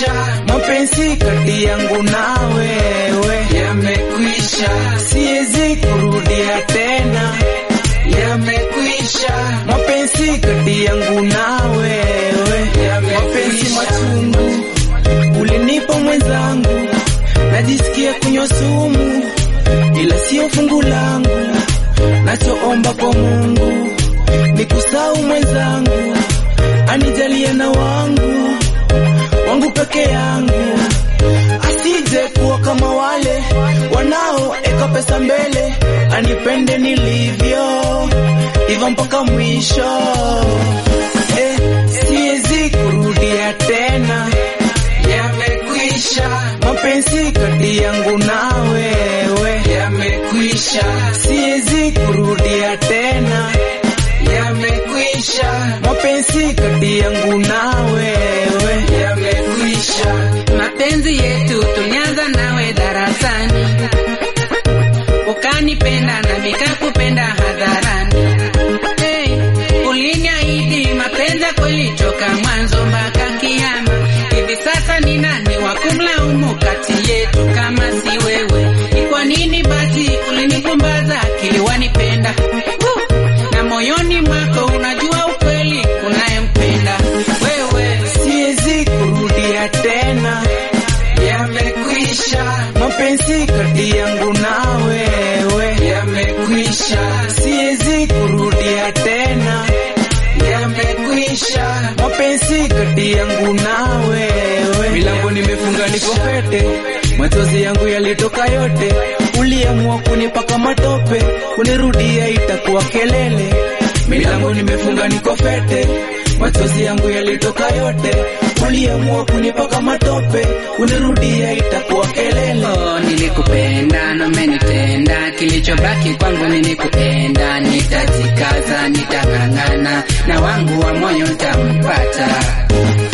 yamekwisha, mapenzi kati yangu na wewe yamekwisha, siwezi kurudia tena. Yamekwisha, mapenzi kati yangu na wewe mapenzi machungu ulinipa mwenzangu, najisikia kunywa sumu ila sio fungu langu. Nachoomba kwa Mungu nikusahau mwenzangu, anijalie na wangu peke yangu, asije kuwa kama wale wanaoeka pesa mbele. Anipende nilivyo hivyo mpaka mwisho, siwezi kurudia tena. Yamekwisha, mapenzi kati yangu na wewe yamekwisha, siwezi kurudia tena. Yamekwisha, mapenzi kati yangu na wewe yamekwisha. Mapenzi yetu tulianza nawe darasani, ukanipenda na nikakupenda hadharani. Uliniahidi mapenzi kweli toka mwanzo mpaka kiyama. Hivi sasa ni nani wa kumlaumu kati yetu kama si wewe? Ni kwa nini basi ulinipumbaza akili wanipenda? Na moyoni mwako unajua ukweli unayempenda wewe. Siwezi kurudia tena. Yamekwisha, mapenzi kati yangu na wewe yamekwisha, siwezi kurudia tena. Yamekwisha, mapenzi kati yangu na wewe. Milango nimefunga niko pete, machozi yangu yalitoka yote. Uliamua kunipaka matope, kunirudia itakuwa kelele. Milango nimefunga niko pete, machozi yangu yalitoka yote. Uliamua kunipaka matope, kunirudia itakuwa kelele. Nilikupenda na umenitenda, kilichobaki kwangu ni nikupenda. Nitajikaza, nitang'ang'ana na wangu wa moyo nitampata.